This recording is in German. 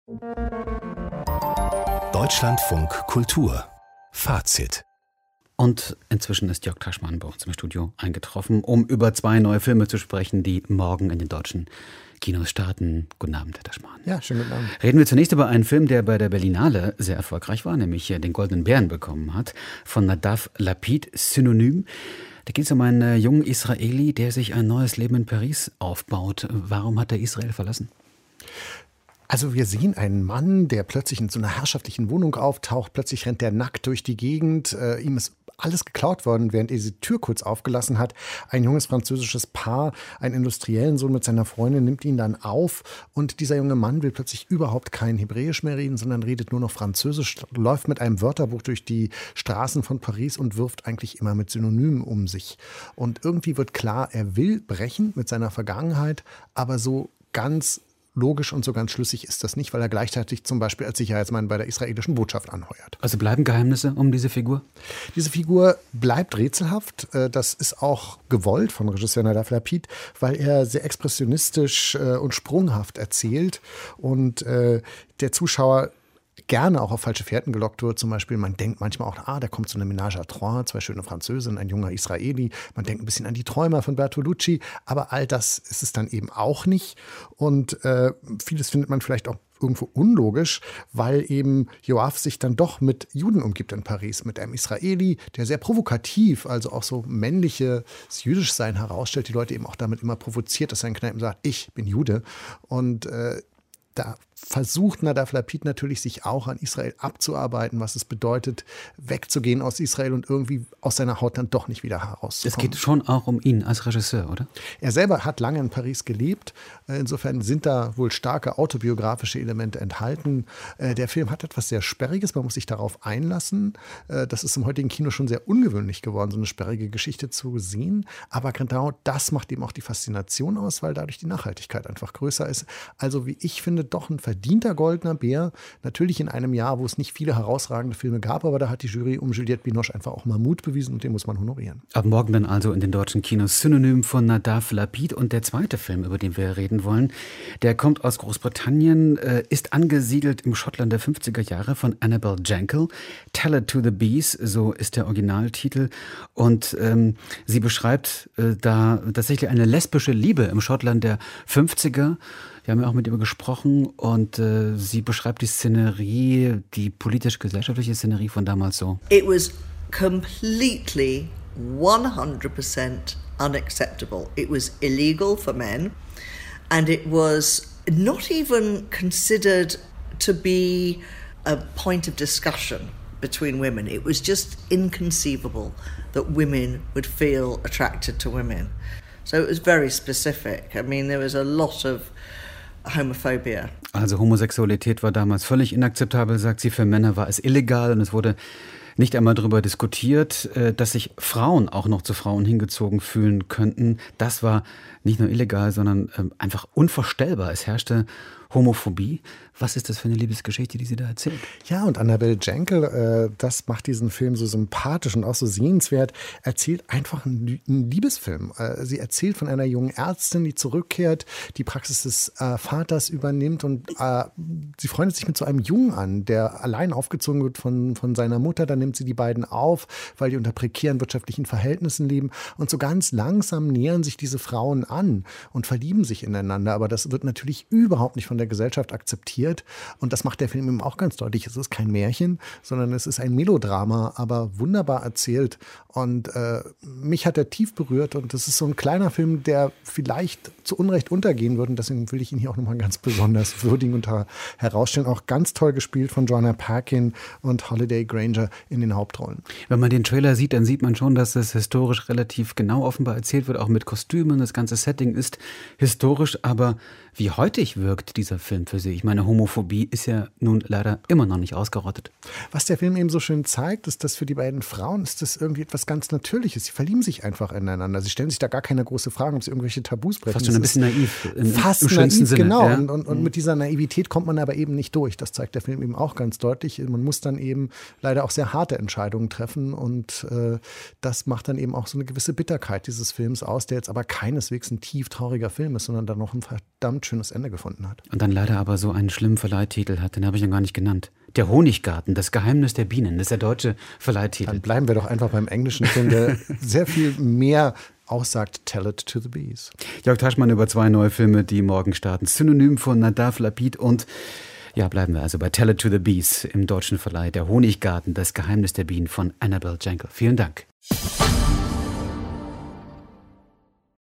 Deutschlandfunk Kultur Fazit. Und inzwischen ist Jörg Taschmann bei uns im Studio eingetroffen, um über 2 neue Filme zu sprechen, die morgen in den deutschen Kinos starten. Guten Abend, Herr Taschmann. Ja, schönen guten Abend. Reden wir zunächst über einen Film, der bei der Berlinale sehr erfolgreich war, nämlich den Goldenen Bären bekommen hat, von Nadav Lapid, Synonym. Da geht es um einen jungen Israeli, der sich ein neues Leben in Paris aufbaut. Warum hat er Israel verlassen? Also wir sehen einen Mann, der plötzlich in so einer herrschaftlichen Wohnung auftaucht. Plötzlich rennt er nackt durch die Gegend. Ihm ist alles geklaut worden, während er diese Tür kurz aufgelassen hat. Ein junges französisches Paar, ein industriellen Sohn mit seiner Freundin, nimmt ihn dann auf. Und dieser junge Mann will plötzlich überhaupt kein Hebräisch mehr reden, sondern redet nur noch Französisch, läuft mit einem Wörterbuch durch die Straßen von Paris und wirft eigentlich immer mit Synonymen um sich. Und irgendwie wird klar, er will brechen mit seiner Vergangenheit, aber so ganz logisch und so ganz schlüssig ist das nicht, weil er gleichzeitig zum Beispiel als Sicherheitsmann bei der israelischen Botschaft anheuert. Also bleiben Geheimnisse um diese Figur? Diese Figur bleibt rätselhaft. Das ist auch gewollt von Regisseur Nadav Lapid, weil er sehr expressionistisch und sprunghaft erzählt und der Zuschauer gerne auch auf falsche Fährten gelockt wird. Zum Beispiel, man denkt manchmal auch, da kommt so eine Ménage à trois, 2 schöne Französinnen, ein junger Israeli. Man denkt ein bisschen an die Träumer von Bertolucci, aber all das ist es dann eben auch nicht. Und vieles findet man vielleicht auch irgendwo unlogisch, weil eben Yoav sich dann doch mit Juden umgibt in Paris, mit einem Israeli, der sehr provokativ, also auch so männliches Jüdischsein herausstellt, die Leute eben auch damit immer provoziert, dass er in Kneipen sagt, ich bin Jude. Und da versucht Nadav Lapid natürlich, sich auch an Israel abzuarbeiten, was es bedeutet, wegzugehen aus Israel und irgendwie aus seiner Haut dann doch nicht wieder herauszukommen. Es geht schon auch um ihn als Regisseur, oder? Er selber hat lange in Paris gelebt. Insofern sind da wohl starke autobiografische Elemente enthalten. Der Film hat etwas sehr Sperriges, man muss sich darauf einlassen. Das ist im heutigen Kino schon sehr ungewöhnlich geworden, so eine sperrige Geschichte zu sehen. Aber genau das macht eben auch die Faszination aus, weil dadurch die Nachhaltigkeit einfach größer ist. Also wie ich finde, doch ein verdienter Goldener Bär. Natürlich in einem Jahr, wo es nicht viele herausragende Filme gab, aber da hat die Jury um Juliette Binoche einfach auch mal Mut bewiesen und den muss man honorieren. Ab morgen dann also in den deutschen Kinos Synonym von Nadav Lapid. Und der zweite Film, über den wir reden wollen, der kommt aus Großbritannien, ist angesiedelt im Schottland der 50er Jahre von Annabel Jankel. Tell It to the Bees, so ist der Originaltitel. Und sie beschreibt da tatsächlich eine lesbische Liebe im Schottland der 50er. Wir haben ja auch mit ihr gesprochen und sie beschreibt die Szenerie, die politisch-gesellschaftliche Szenerie von damals so. It was completely 100% unacceptable. It was illegal for men and it was not even considered to be a point of discussion between women. It was just inconceivable that women would feel attracted to women. So it was very specific. I mean, there was a lot of Homophobia. Also Homosexualität war damals völlig inakzeptabel, sagt sie. Für Männer war es illegal und es wurde nicht einmal darüber diskutiert, dass sich Frauen auch noch zu Frauen hingezogen fühlen könnten. Das war nicht nur illegal, sondern einfach unvorstellbar. Es herrschte Homophobie. Was ist das für eine Liebesgeschichte, die sie da erzählt? Ja, und Annabel Jankel, das macht diesen Film so sympathisch und auch so sehenswert, erzählt einfach einen Liebesfilm. Sie erzählt von einer jungen Ärztin, die zurückkehrt, die Praxis des Vaters übernimmt und sie freundet sich mit so einem Jungen an, der allein aufgezogen wird von seiner Mutter. Dann nimmt sie die beiden auf, weil die unter prekären wirtschaftlichen Verhältnissen leben. Und so ganz langsam nähern sich diese Frauen an und verlieben sich ineinander. Aber das wird natürlich überhaupt nicht von der Gesellschaft akzeptiert. Und das macht der Film eben auch ganz deutlich. Es ist kein Märchen, sondern es ist ein Melodrama, aber wunderbar erzählt. Und mich hat er tief berührt. Und das ist so ein kleiner Film, der vielleicht zu Unrecht untergehen würde. Und deswegen will ich ihn hier auch nochmal ganz besonders würdigen und herausstellen. Auch ganz toll gespielt von Joanna Parkin und Holliday Grainger in den Hauptrollen. Wenn man den Trailer sieht, dann sieht man schon, dass es historisch relativ genau offenbar erzählt wird, auch mit Kostümen. Das ganze Setting ist historisch, aber wie heutig wirkt dieser Film für Sie? Ich meine, Homophobie ist ja nun leider immer noch nicht ausgerottet. Was der Film eben so schön zeigt, ist, dass für die beiden Frauen ist das irgendwie etwas ganz Natürliches. Sie verlieben sich einfach ineinander. Sie stellen sich da gar keine große Frage, ob sie irgendwelche Tabus brechen. Fast schon ein bisschen naiv. Fast im schönsten naiv, Sinne. genau. Ja. Und mit dieser Naivität kommt man aber eben nicht durch. Das zeigt der Film eben auch ganz deutlich. Man muss dann eben leider auch sehr harte Entscheidungen treffen. Und das macht dann eben auch so eine gewisse Bitterkeit dieses Films aus, der jetzt aber keineswegs ein tief trauriger Film ist, sondern dann noch ein verdammt schönes Ende gefunden hat. Und dann leider aber so einen schlimmen Verleihtitel hat, den habe ich noch gar nicht genannt. Der Honiggarten, das Geheimnis der Bienen, das ist der deutsche Verleihtitel. Dann bleiben wir doch einfach beim englischen Film, der sehr viel mehr aussagt, Tell It to the Bees. Jörg Taschmann über 2 neue Filme, die morgen starten. Synonym von Nadav Lapid und ja, bleiben wir also bei Tell It to the Bees im deutschen Verleih. Der Honiggarten, das Geheimnis der Bienen von Annabel Jankel. Vielen Dank.